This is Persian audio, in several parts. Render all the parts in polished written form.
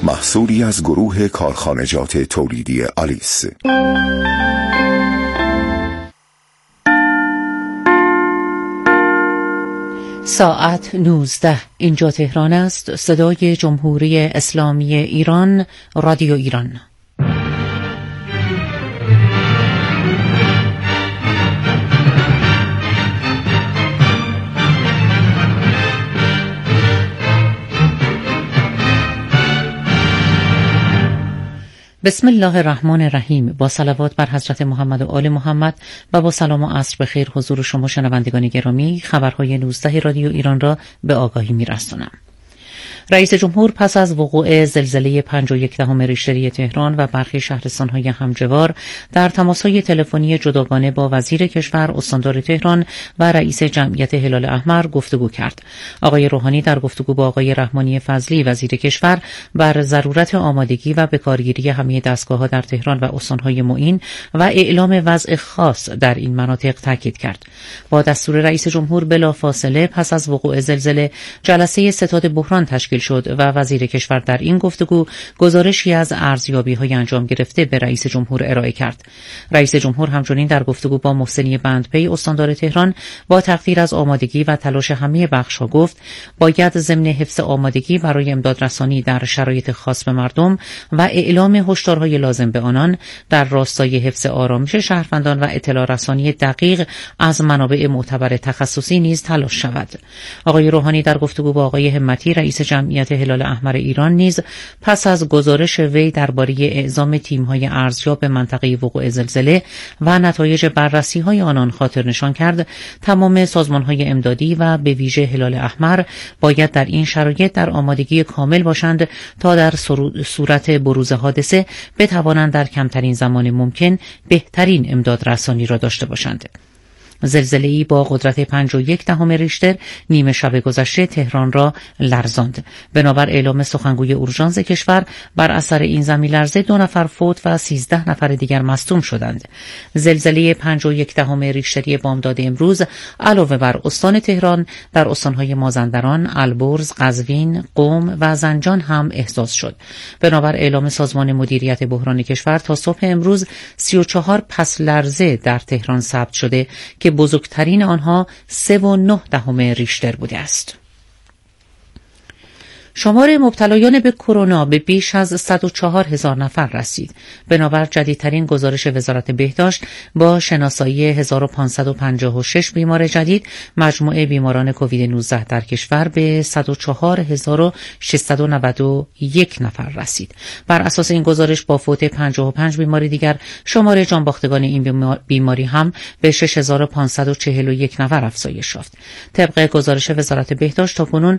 محصولی از گروه کارخانجات تولیدی آلیس. ساعت 19 اینجا تهران است. صدای جمهوری اسلامی ایران، رادیو ایران. بسم الله الرحمن الرحیم. با صلوات بر حضرت محمد و آل محمد و با سلام و عصر بخیر حضور شما شنوندگان گرامی، خبرهای 19 رادیو ایران را به آگاهی می‌رسانم. رئیس جمهور پس از وقوع زلزله 5.1 ریشتری تهران و برخی شهرستان‌های همجوار در تماس‌های تلفنی جداگانه با وزیر کشور، استاندار تهران و رئیس جمعیت هلال احمر گفتگو کرد. آقای روحانی در گفتگو با آقای رحمانی فضلی وزیر کشور بر ضرورت آمادگی و بکارگیری همه دستگاه‌ها در تهران و استان‌های معین و اعلام وضع خاص در این مناطق تاکید کرد. با دستور رئیس جمهور بلافاصله پس از وقوع زلزله جلسه ستاد بحران تشکیل شد و وزیر کشور در این گفتگو گزارشی از ارزیابی‌های انجام گرفته به رئیس جمهور ارائه کرد. رئیس جمهور همچنین در گفتگو با محسنی بندپی استاندار تهران با تقدیر از آمادگی و تلاش همه بخش‌ها گفت باید ضمن حفظ آمادگی برای امدادرسانی در شرایط خاص به مردم و اعلام هشدارهای لازم به آنان در راستای حفظ آرامش شهروندان و اطلاع رسانی دقیق از منابع معتبر تخصصی نیز تلاش شود. آقای روحانی در گفتگو با آقای همتی رئیس جمعیت هلال احمر ایران نیز پس از گزارش وی درباره اعزام تیم‌های ارزیاب به منطقه وقوع زلزله و نتایج بررسی‌های آنان خاطر نشان کرد تمام سازمان‌های امدادی و به ویژه هلال احمر باید در این شرایط در آمادگی کامل باشند تا در صورت بروز حادثه بتوانند در کمترین زمان ممکن بهترین امداد رسانی را داشته باشند. زلزله‌ای با قدرت 5.1 ریشتر نیمه شب گذشته تهران را لرزاند. بنابر اعلام سخنگوی اورژانس کشور بر اثر این زمین لرزه 2 نفر فوت و 13 نفر دیگر مصدوم شدند. زلزله 5.1 ریشتری بامداد امروز علاوه بر استان تهران در استان‌های مازندران، البرز، قزوین، قم و زنجان هم احساس شد. بنابر اعلام سازمان مدیریت بحران کشور تا صبح امروز 34 پس لرزه در تهران ثبت شده که بزرگترین آنها 3.9 ریشتر بوده است. شمار مبتلایان به کرونا به بیش از 104,000 نفر رسید. بنابر جدیدترین گزارش وزارت بهداشت با شناسایی 1556 بیمار جدید، مجموع بیماران کووید 19 در کشور به 104,691 نفر رسید. بر اساس این گزارش با فوت 55 بیمار دیگر، شمار جانباختگان این بیماری هم به 6541 نفر افزایش یافت. طبق گزارش وزارت بهداشت تاکنون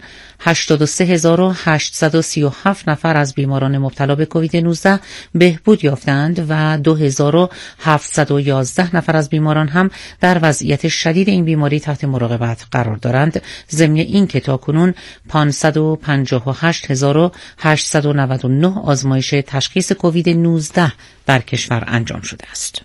83,837 نفر از بیماران مبتلا به کووید 19 بهبود یافتند و 2,711 نفر از بیماران هم در وضعیت شدید این بیماری تحت مراقبت قرار دارند. ضمن این که تاکنون 558,899 آزمایش تشخیص کووید 19 در کشور انجام شده است.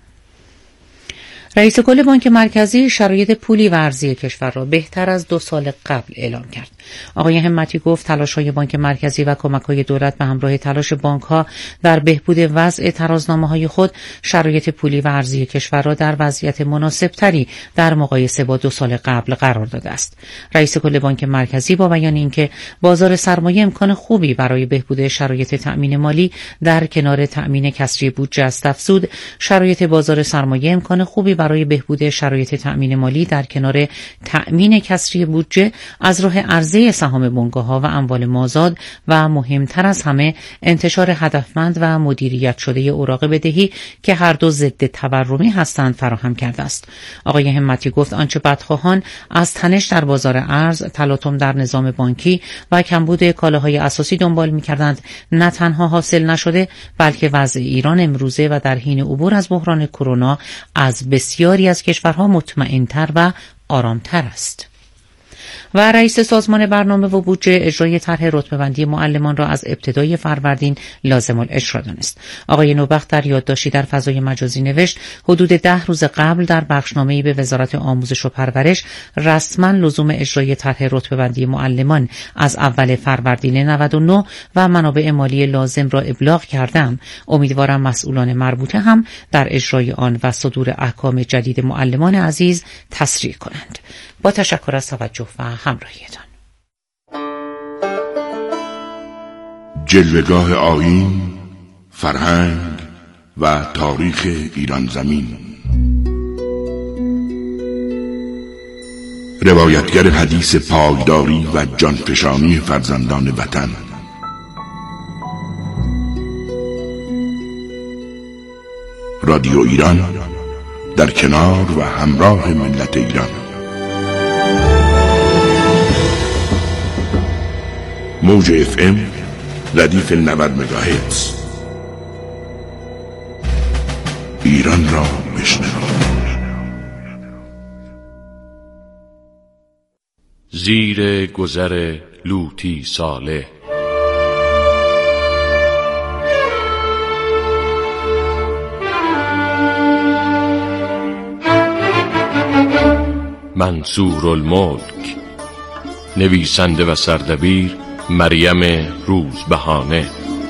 رئیس کل بانک مرکزی شرایط پولی و ارزی کشور را بهتر از 2 سال قبل اعلام کرد. آقای همتی گفت تلاش‌های بانک مرکزی و کمک‌های دولت به همراه تلاش بانک‌ها در بهبود وضع ترازنامه‌های خود شرایط پولی و ارزی کشور را در وضعیت مناسب‌تری در مقایسه با 2 سال قبل قرار داده است. رئیس کل بانک مرکزی با بیان اینکه بازار سرمایه امکان خوبی برای بهبود شرایط تأمین مالی در کنار تأمین کسری بودجه است افزود، شرایط بازار سرمایه امکان خوبی برای بهبود شرایط تأمین مالی در کنار تأمین کسری بودجه از راه عرضه سهام بنگاه‌ها و اموال مازاد و مهمتر از همه انتشار هدفمند و مدیریت شده اوراق بدهی که هر دو ضد تورمی هستند فراهم کرده است. آقای همتی گفت آنچه بدخواهان از تنش در بازار ارز، تلاطم در نظام بانکی و کمبود کالاهای اساسی دنبال می‌کردند نه تنها حاصل نشده، بلکه وضع ایران امروزه و در حین عبور از بحران کرونا از بسیاری از کشورها مطمئن‌تر و آرامتر است. و رئیس سازمان برنامه و بودجه اجرای طرح رتبه‌بندی معلمان را از ابتدای فروردین لازم الاجرا دانست. آقای نوبخت در یادداشتی در فضای مجازی نوشت حدود 10 روز قبل در بخشنامه‌ای به وزارت آموزش و پرورش رسما لزوم اجرای طرح رتبه‌بندی معلمان از اول فروردین 99 و منابع مالی لازم را ابلاغ کردم. امیدوارم مسئولان مربوطه هم در اجرای آن و صدور احکام جدید معلمان عزیز تسریع کنند. با تشکر از توجه و همراهیتان. جلوه‌گاه آیین، فرهنگ و تاریخ ایران زمین. روایتگر حدیث پایداری و جانفشانی فرزندان وطن. رادیو ایران در کنار و همراه ملت ایران. موج FM ردیف 90 مگاهرتز. ایران را بشنوید. زیر گذر لوطی صالح. منصورالملک. نویسنده و سردبیر مریم روزبهانه.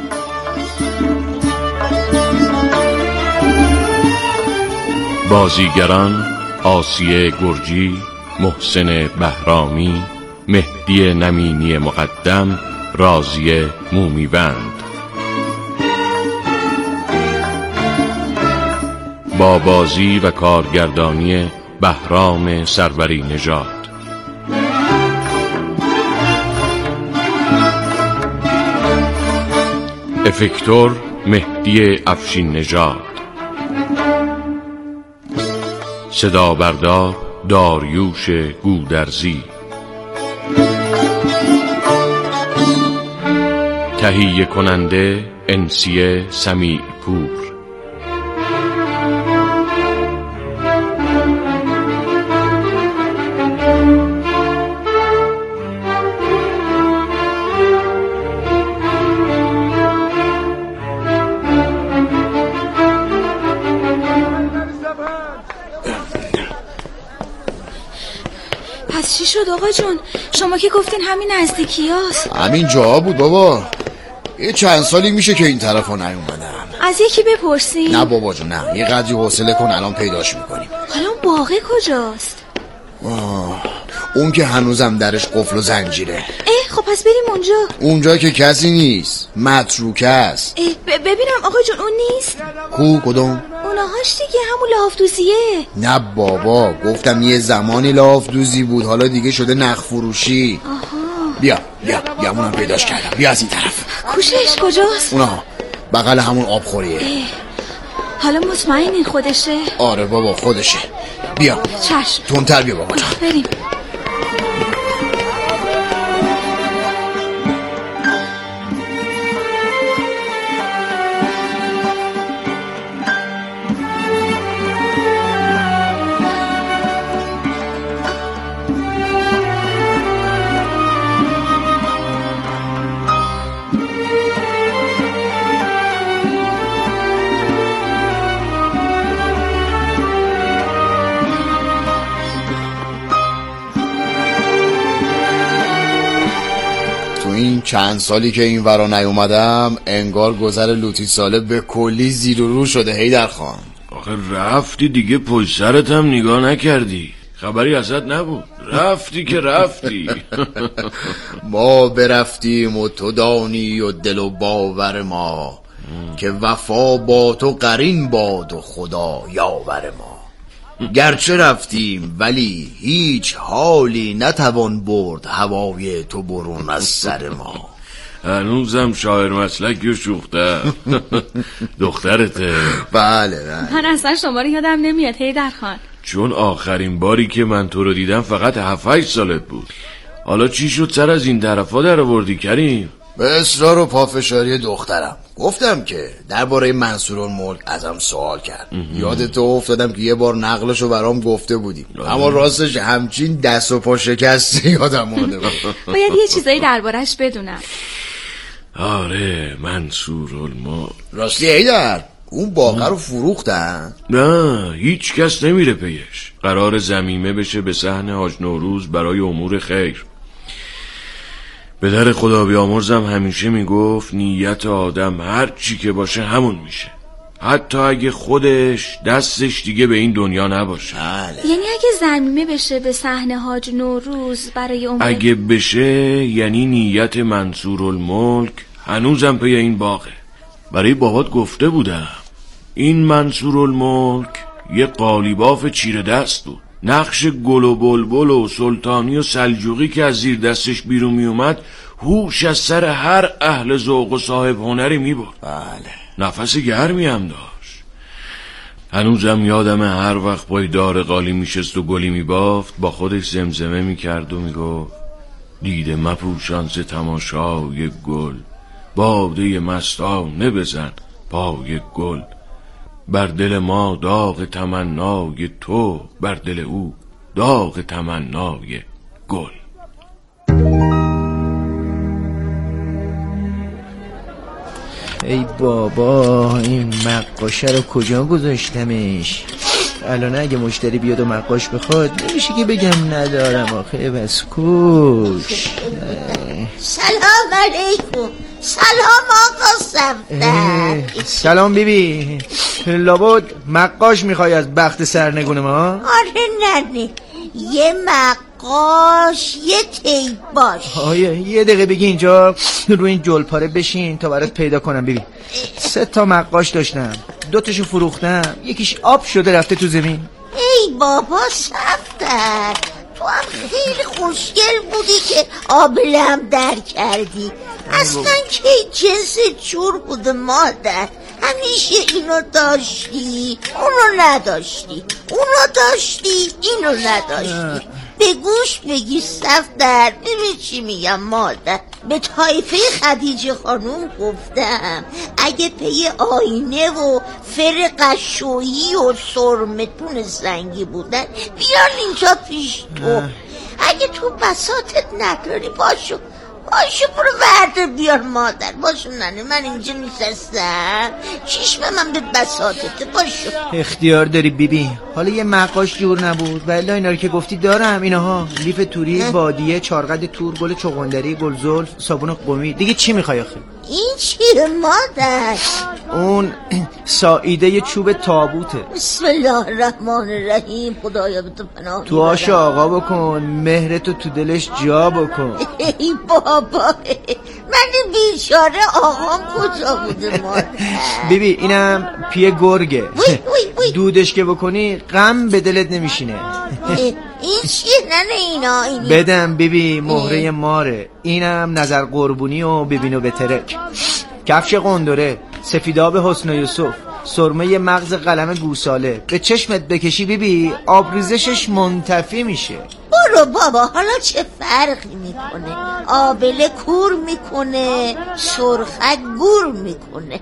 بازیگران آسیه گرجی، محسن بهرامی، مهدی نمینی مقدم، راضیه مومیوند. با بازی و کارگردانی بهرام سروری نژاد. افکتور مهدی افشین نژاد. صدا بردار داریوش گودرزی. تهیه کننده انسیه سمیع پور. چی شد آقا جون؟ شما که گفتین همین نزدیکی هاست. همین جا بود بابا. یه چند سالی میشه که این طرف ها نیومدم. از یکی بپرسیم؟ نه بابا جون نه، یه قدری حوصله کن الان پیداش میکنیم. حالا باغه کجاست؟ اون که هنوزم درش قفل و زنجیره. خب پس بریم اونجا که کسی نیست، متروکه است. ببینم آقا جون اون نیست؟ کدوم؟ اونهاش دیگه همون لافدوزیه. نه بابا، گفتم یه زمانی لافدوزی بود، حالا دیگه شده نخ فروشی. بیا اونم پیداش کردم. بیا از این طرف. کوشش کجاست؟ اونها بغل همون آبخوریه. حالا مطمئنین خودشه؟ آره بابا خودشه. بیا چشم. تندتر بیا بابا. بریم. این چند سالی که این ورا نیومدم انگار گذر لوطی ساله به کلی زیر و رو شده. حیدر خان آخه رفتی دیگه، پشت سرت هم نگاه نکردی، خبری ازت نبود. رفتی که رفتی. ما برفتیم و تو دانی و دل و باور ما که وفا با تو قرین باد و خدا یاور ما. گرچه رفتیم ولی هیچ حالی نتوان برد هوای تو برون از سر ما. هنوزم شاعر مسلکی و شوخته. دخترته؟ بله. من اصلا شما رو یادم نمیاد حیدر خان، چون آخرین باری که من تو رو دیدم فقط 7-8 سالت بود. حالا چی شد سر از این طرفا در آوردی کریم؟ به اصرار و پافشاری دخترم گفتم که درباره منصورالملک ازم سوال کرد. یادت افتادم که یه بار نقلشو برام گفته بودی، اما راستش همچین دست و پا شکسته یادم اومده. باید یه چیزایی دربارش بدونم. آره منصورالملک. راستی ایدر اون باغه رو فروختن؟ نه هیچ کس نمیره پیش. قرار ضمیمه بشه به صحن حاج نوروز برای امور خیر. پدر خدا بیامرزم همیشه میگفت نیت آدم هر چی که باشه همون میشه، حتی اگه خودش دستش دیگه به این دنیا نباشه. یعنی اگه ضمیمه بشه به صحن حاج نوروز برای امور، اگه بشه یعنی نیت منصورالملک هنوزم پی این باغه. برای بابات گفته بودم این منصورالملک یه قالیباف چیره دست بود. نقش گل و بلبل و سلطانی و سلجوقی که از زیر دستش بیرون می اومد هوش از سر هر اهل ذوق و صاحب هنری می برد. بله. نفس گرمی هم داشت. هنوزم یادم هر وقت پای دار قالی می شست و گلی می بافت با خودش زمزمه می کرد و می گفت دیده مپوشان ز تماشای گل، باده مستانه بزن پای گل، بر دل ما داغ تمنای تو، بر دل او داغ تمنای گل. ای بابا این مقاشه رو کجا گذاشتمش؟ الان اگه مشتری بیاد و مقاش بخواد نمیشه که بگم ندارم آخه. بس کوش. سلام علیکم. سلام آقا صفدر. سلام بیبی. لابد مقاش میخوای از بخت سرنگون ما؟ آره ننه، یه مقاش یه تیپ باش. یه دقیقه بگی اینجا رو این جلپاره بشین تا برات پیدا کنم بیبی. 3 تا مقاش داشتم، 2 تاشو فروختم، یکیش آب شده رفته تو زمین. ای بابا صفدر، تو هم خیلی خوشگل بودی که آبلم در کردی. اصلا که جنس چور بوده مادر. همیشه اینو داشتی اونو نداشتی، اونو داشتی اینو نداشتی. به گوش بگی صفدر. ببین چی میگم مادر. به طایفه خدیجه خانوم گفتم اگه پی آینه و فر قشویی و سرمتون زنگی بودن بیان اینجا پیش تو. اگه تو بساطت نداری باشو برو ورده بیار مادر. باشو ننه، من اینجا نشستم چشم من به بساطته. باشو اختیار داری بیبی. حالا یه مقاش جور نبود ولی اینا رو که گفتی دارم. اینها لیف توری، بادیه، چارقد تور، گل چغندری، گل زلف، صابون قمی. دیگه چی میخوای آخه؟ این چیه مادر؟ اون ساییده چوب تابوته. بسم الله الرحمن الرحیم. خدایا به تو پناه تو آش آقا بکن، مهرتو تو دلش جا بکن. ای بابا، من بیچاره آقام کجا بوده مادر؟ بیبی اینم پیه گرگه. دودش که بکنی غم به دلت نمیشینه. این چیه ننه اینا؟ بدم بیبی مهره ماره. اینم نظر قربونی و ببین و بترک. کفش قندره، سفیداب حسن یوسف، سرمه مغز قلم گوساله. به چشمت بکشی بیبی آبریزشش منتفی میشه. برو بابا، حالا چه فرقی میکنه؟ آبله کور میکنه، سرخک گور میکنه.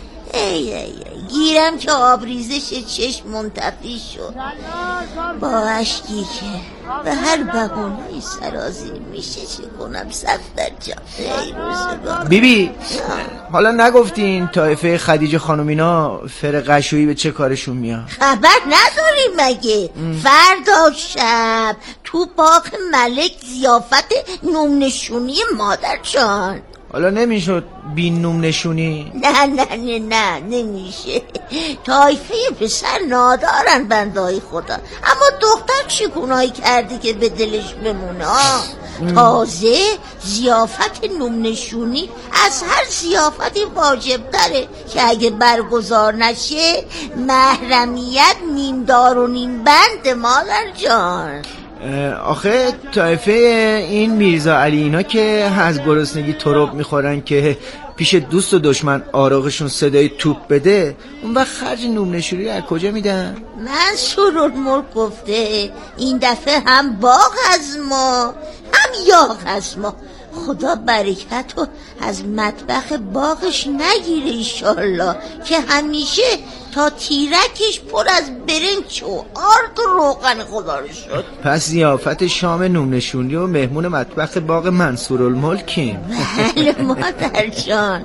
ای گیرم که آبریزش چشم منتفی شد با اشکی که به هر بهونه‌ای سرازیر میشه. چه کنم صفدر جان؟ ای روزگار. بیبی حالا نگفتین طایفه خدیجه خانومینا فر قشویی به چه کارشون میاد؟ خبر نداری مگه؟ فردا شب تو باغ ملک ضیافت نومنشونی مادر جان. حالا نمیشد بین نوم نشونی؟ نه نمیشه. طایفه پسر نادارن بندهای خدا، اما دختر چیکونایی کردی که به دلش بمونه. تازه ضیافت نوم نشونی از هر ضیافتی واجب داره که اگه برگزار نشه محرمیت نیمدار و نیم بند مادر جان. آخه طایفه این میرزا علی اینا که از گرسنگی تراب میخورن که پیش دوست و دشمن آراغشون صدای توپ بده، اون وقت خرج نوم نشوری از کجا میدن؟ منصورالملک گفته این دفعه هم باغ از ما هم یاغ از ما. خدا برکت رو از مطبخ باغش نگیره ایشالله که همیشه تا تیرکش پر از برنج و آرد و روغن خدا رو شد. پس ضیافت شام نونشونی و مهمون مطبخ باغ منصورالملکیم. بله مادر جان.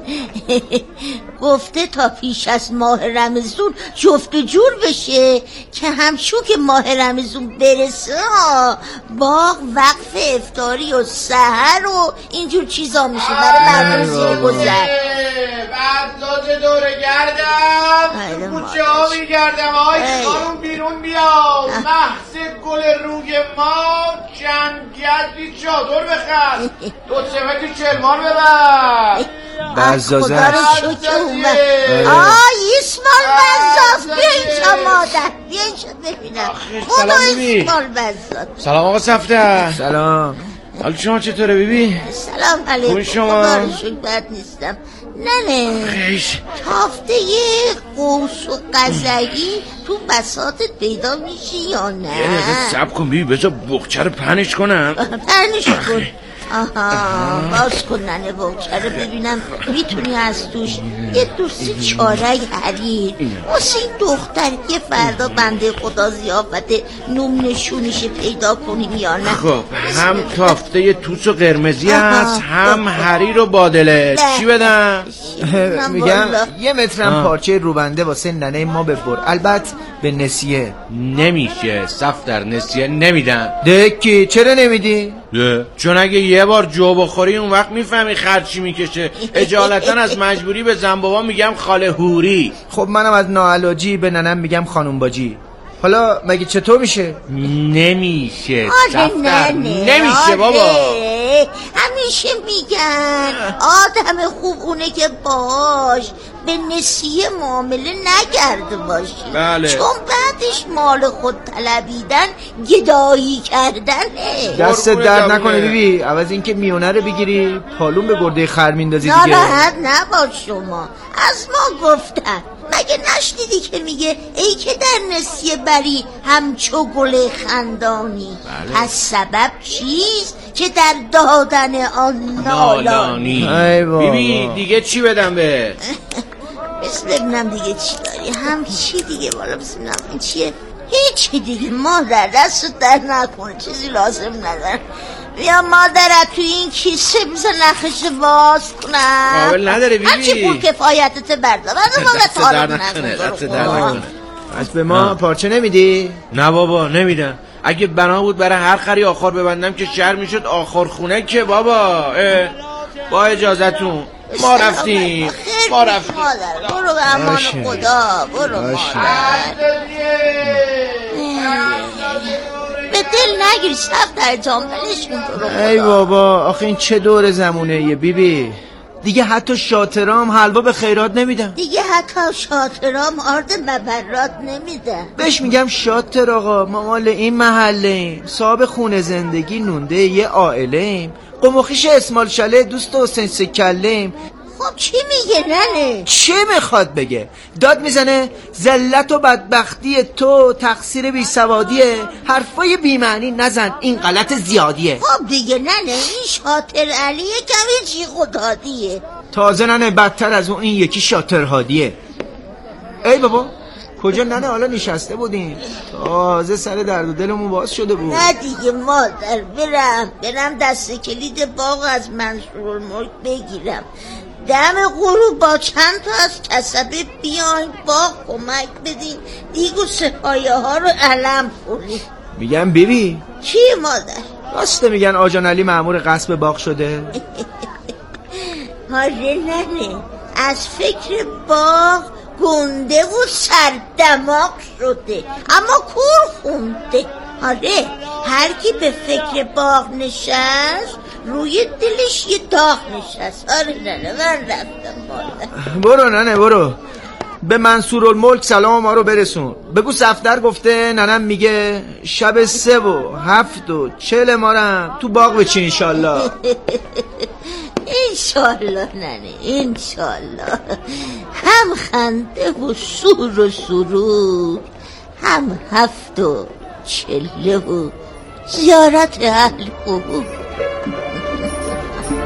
گفته تا پیش از ماه رمضان جفت و جور بشه که همچون که ماه رمضان برسه باغ وقف افطاری و سحر و اینجور چیزا میشه برای مردم زیر گذر. بعد لازه دوره گردم کوچه ها میگردم آی خانم بیرون بیا محض گل روی ما چندگردی چادر بخست 2 سمتی چلمان ببر بزازه خدا رو اومد. اسمال بزاز بیا اینجا مادر بیا اینجا ببینم. خدا اسمال بزاز. سلام آقا صفدر. سلام. حال شما چطوره بیبی؟ سلام علیکم. خوب شما؟ خدا رو شکر بد نیستم. نه خیش تافته قوس و قزحی تو بساطت پیدا میشی یا نه؟ یه دقیقه صبر کن بیبی بذار بخچه رو پهنش کنم. پهنش کن. آها باز کن ننه بخچه رو ببینم میتونی از توش یه دوستی چارک حریر واسه این دختر که فردا بنده خدا ضیافت نوم نشونش پیدا کنیم یا نه. خب هم تافته توس و قرمزی هست هم حریر و بادله. چی بدم؟ میگم 1 مترم پارچه روبنده واسه ننه ما ببر، البته به نسیه. نمیشه صفدر نسیه نمیدم. دکی چرا نمیدی؟ چون اگه یه بار جو بخوری اون وقت میفهمی خرچی میکشه. اجالتا از مجبوری به زن بابا میگم خاله هوری. خب منم از ناعلاجی به ننم میگم خانم باجی. حالا مگه چطور میشه؟ نمیشه صفدر نمیشه بابا. همیشه میگن آدم خوب اونه که باش به نسیه معامله نکرده باشی. بله. چون بعدش مال خود طلبیدن گدایی کردنه. دست درد نکنه بیبی، عوض اینکه میونه رو بگیری پالون به گرده خر میندازی دیگه. ناراحت نباش شما، از ما گفتن. مگه نشنیدی که میگه ای که در نسیه بری همچو گل خندانی. بله. پس سبب چیست که در دادن آن نالانی. بیبی دیگه چی بدم به؟ بس ببینم دیگه چی داری. هم چی دیگه بالا بس ببینم این چیه. هیچی دیگه مادر دست در نکنه چیزی لازم ندارم. بیا مادرت توی این کیسه بزن نخش باز کنم. قابل نداره بیبی. هرچی پول کفایتت برده دست در نکنه. از به ما پارچه نمیدی؟ نه بابا نمیدم. اگه بنا بود برای هر خری آخر ببندم که شهر میشد آخر خونه که بابا. با اجازتون ما رفتیم. مادر برو به امان خدا. برو مادر به دل نگیری صفدر جان بلش کن تو رو خدا. ای بابا آخه این چه دور زمونه یه بیبی. دیگه حتی شاطرام حلوا به خیرات نمیدم. دیگه حتی شاطرام آرد مبرات نمیدم. بهش میگم شاطر آقا ما مال این محله ایم، صاحب خونه زندگی نونده یه عائله ایم، قمخیش اسمال شله دوست حسین سکله ایم. خب چی میگه ننه؟ چه میخواد بگه؟ داد میزنه ذلت و بدبختی تو تقصیر بی سوادیه. حرفای بی معنی نزن، این غلط زیادیه. خب دیگه ننه این شاطر علیه کمی چی خدادیه. تازه ننه بدتر از اون این یکی شاطر هادیه. ای بابا کجا ننه حالا نشسته بودیم تازه سر درد و دلمون باز شده بود. نه دیگه مادر برم دست کلید باغ از منصورالملک بگیرم. دم غروب با چند تا از کسبه بیاین باغ کمک بدین دیگ و سپایه ها رو علم کنیم. میگم بیبی چی مادر؟ راسته میگن آجان علی مأمور غصب باغ شده؟ آره ننه از فکر باغ گنده و سردماغ شده اما کور خونده. آره هر کی به فکر باغ نشست روی دلش یه داغ نشست. آره ننه من رفتم مادر. برو ننه برو به منصورالملک سلام ما رو برسون. بگو صفدر گفته ننم میگه شب 3 و 7 و 40 مارم تو باغ بچین انشالله. انشالله ننه انشالله. هم خنده و سور و سرور، هم 7 و 40 و زیارت اهل قبور.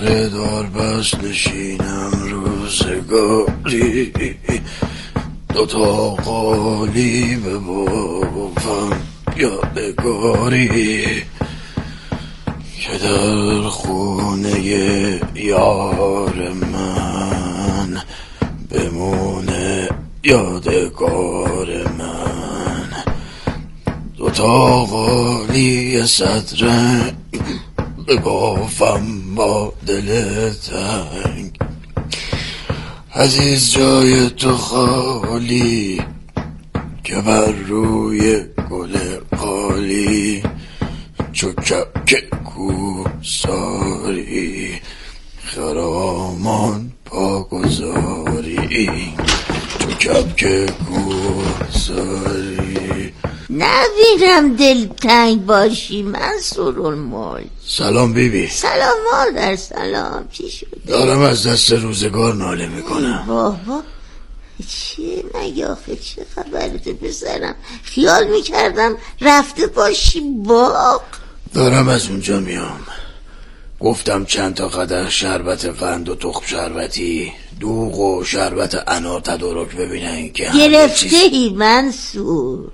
سر دار بس نشینم روزگاری، دوتا قالی به بافم یادگاری که در خونه یار من بمونه یادگار من. دوتا قالی صدرنگ به بافم با دل تنگ، عزیز جای تو خالی که بر روی گل قالی چو کبک کوساری خرامان پا گذاری، چو کبک کوساری. نبینم دلتنگ باشی منصورالملک. سلام بیبی. سلام مادر. سلام. چی شده؟ دارم از دست روزگار ناله میکنم. بابا چیه مگه آخه؟ چه خبرته پسرم؟ خیال میکردم رفته باشی باغ. دارم از اونجا میام. گفتم چند تا قدر شربت قند و تخم شربتی، دوغ و شربت انار تدارک ببینن که گرفتهی منصور.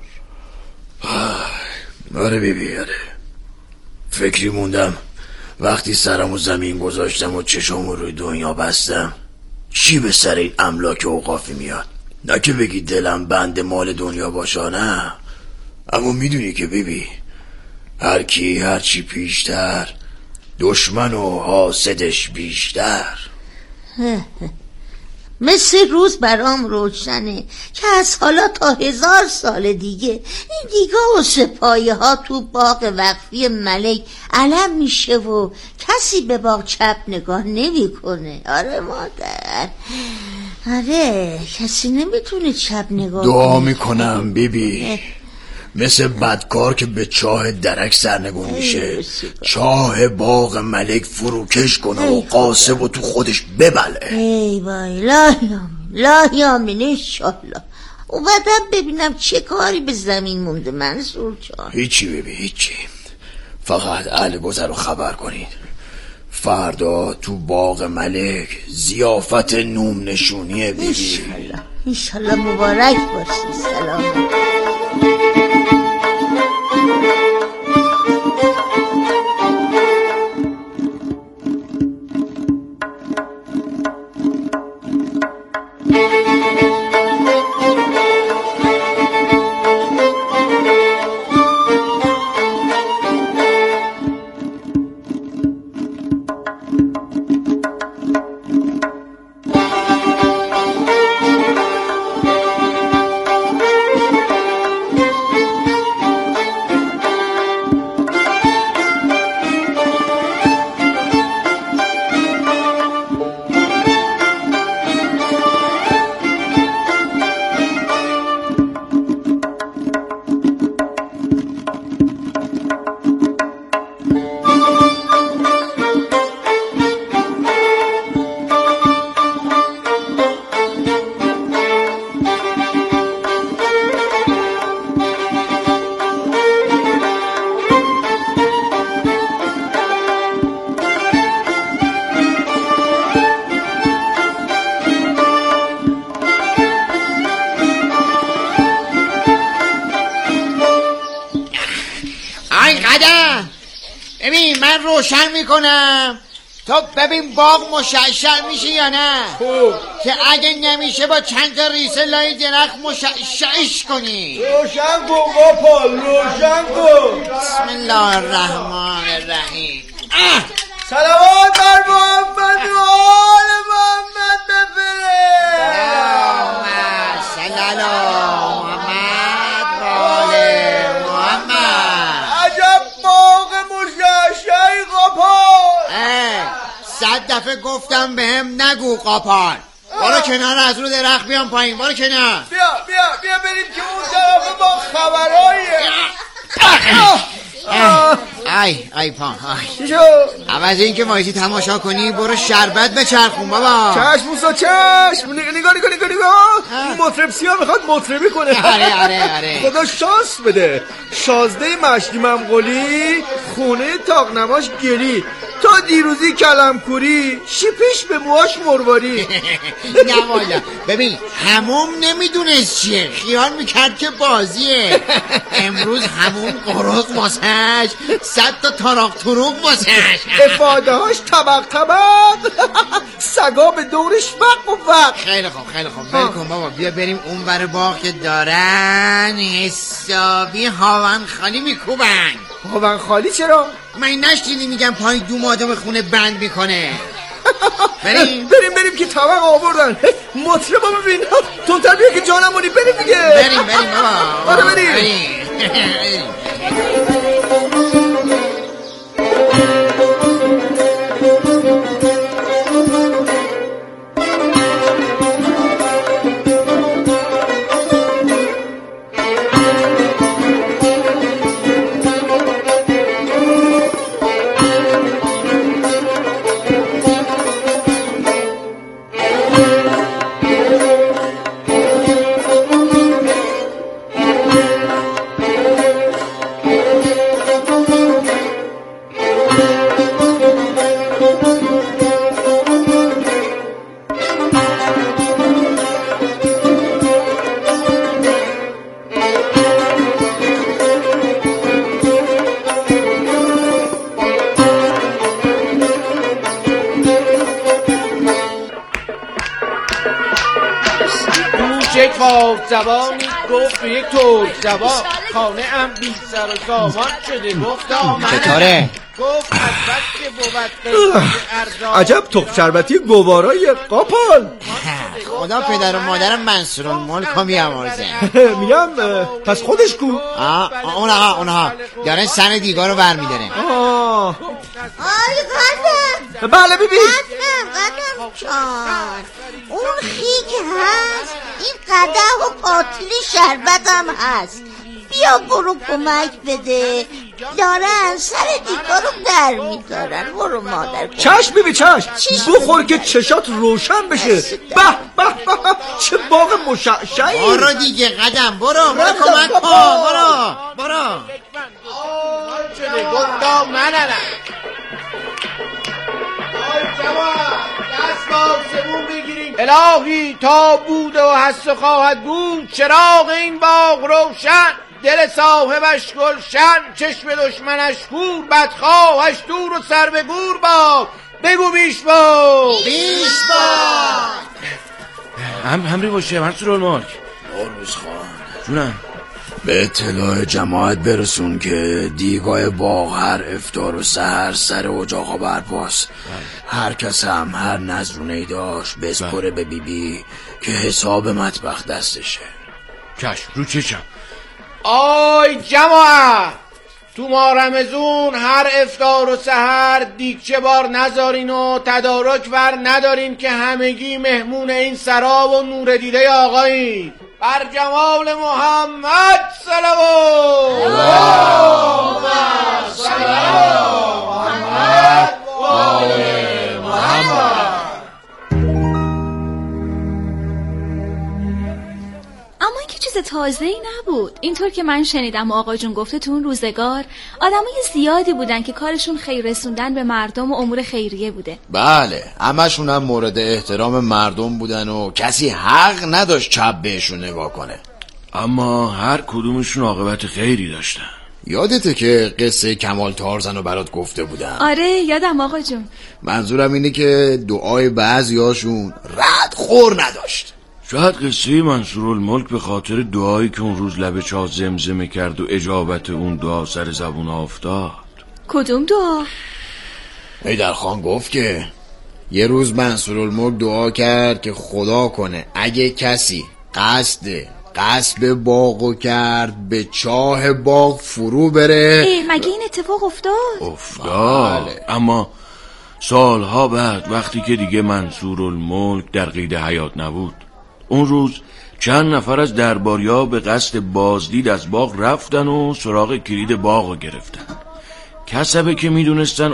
آره بیبی آره. فکری موندم وقتی سرمو زمین گذاشتم و چشامو روی دنیا بستم چی به سر این املاک اوقافی میاد. نه که بگی دلم بند مال دنیا باشا، نه، اما میدونی که بیبی هر کی هر چی پیشتر دشمن و حاسدش بیشتر. مثل روز برام روشنه که از حالا تا 1000 سال دیگه این دیگه و سپایه ها تو باغ وقفی ملک علم میشه و کسی به باغ چپ نگاه نمی کنه. آره مادر، آره کسی نمیتونه چپ نگاه کنه. دعا میکنم بیبی مثل بدکار که به چاه درک سرنگون میشه چاه باغ ملک فروکش کنه و قاسب و تو خودش ببله. ای وای لا یامین انشالله. و بعدم ببینم چه کاری به زمین مونده منصور جان. هیچی بیبی هیچی، فقط اهل گذر رو خبر کنید فردا تو باغ ملک ضیافت نوم نشونیه بیبی. انشالله مبارک باشی. سلام. ببین من روشن میکنم تا ببین باغ مشعشع میشه یا نه. خوب که اگه نمیشه با چند تا ریسه لای درخت مشعشعش کنی. روشن کن قاپال روشن کن. بسم الله الرحمن الرحیم. صلوات بر محمد و آل محمد بفرست. صلی الله محمد و آل محمد. عجب باغ مشعشعی قاپال. 100 دفعه گفتم بهم نگو قاپال. برو کنار از رو درخت بیام پایین. برو کنار. بیا بریم که اون طرف با خبراییه. ای پا چی شد؟ عوض این که وایسی تماشا کنی برو شربت بچرخون بابا. چشم موسا چشم. نگاه این مطرب سیاه میخواد مطربی کنه. آره خدا شانس بده. 16 مشتی ممغولی خونه تاقنماش گلی. تا دیروزی کلمکوری، شیپیش به موهاش مرواری. نه والا ببین هموم نمیدونست چیه، خیال میکرد که بازیه. امروز هموم قرق واسش 100 تا تاراق تروق واسش، افاده هاش طبق سگا به دورش وق و وق. خیلی خوب بلکن بابا، بیا بریم اون بر باغ که دارن حسابی هاون خالی میکوبن. هاون خالی چرا؟ من نشنیدی میگم پای دو آدم خونه بند میکنه. بریم که طبق آوردن. مطرب ها ببین تونتر بیا که جانمونی. بریم دیگه. بریم بابا. آره بریم. یک خاک زبانی گفت به یک ترک زبان، خانه ام بی سر و سامان شده گفت آمد. چطوره؟ گفت البت که بود عجب تخم شربتی گوارای قاپال. خدا پدر و مادرم منصورالملک ها بیامرزه. میگم پس خودش کو؟ اونها دارن سن دیگار رو برمیداره. آی قدم. بله بیبی. قدم جان، اون خیک هست، این قدح و پاتیل شربت هم هست. بیا برو کمک بده، دارن سر دیگار رو در میدارن. برو مادر. چشم بیبی چشم. بخور که چشات روشن بشه. به چه باغ مشعشعی. برو دیگه قدم، برو کمک کن. برو شده گفت آمد. دست با سبون بگیریم. الهی تا بوده و هست و خواهد بود، چراغ این باغ روشن، دل صاحبش گلشن، چشم دشمنش کور، بدخواهش دور و سر به گور باد. بگو بیش باد. همری باشه منصورالملک. نوروز خان جونم. به اطلاع جماعت برسون که دیگاه باغ هر افطار و سحر سر اجاقا برپاست. هر کس هم هر نذرونه‌ای داشت بسپره به بیبی که حساب مطبخ دستشه. چشم رو چشم. آی جماعت، تو ماه رمضون هر افطار و سحر دیگچه بار نذارین و تدارک بر ندارین که همگی مهمون این سرا و نور دیده آقایین. بر جمال محمد صلوات. اللهم صل علی محمد و آل محمد. اما این که چیز تازه‌ای نبود. اینطور که من شنیدم و آقا جون گفته تو اون روزگار آدمای زیادی بودن که کارشون خیر رسوندن به مردم و امور خیریه بوده. بله، همشون هم مورد احترام مردم بودن و کسی حق نداشت چپ بهشون نگاه کنه. اما هر کدومشون عاقبت خیری داشتن. یادته که قصه کمال تارزن رو برات گفته بودم؟ آره یادم آقا جون. منظورم اینه که دعای بعضیاشون رد خور نداشت. شاید قصه منصورالملک به خاطر دعایی که اون روز لب چاه زمزمه کرد و اجابت اون دعا سر زبون افتاد. کدوم دعا؟ حیدرخان گفت که یه روز منصورالملک دعا کرد که خدا کنه اگه کسی قصد باغو کرد به چاه باغ فرو بره. مگه این اتفاق افتاد؟ بله. اما سالها بعد وقتی که دیگه منصورالملک در قید حیات نبود، اون روز چند نفر از درباریا به قصد بازدید از باغ رفتن و سراغ کلید باغو گرفتن. کسبه که میدونستن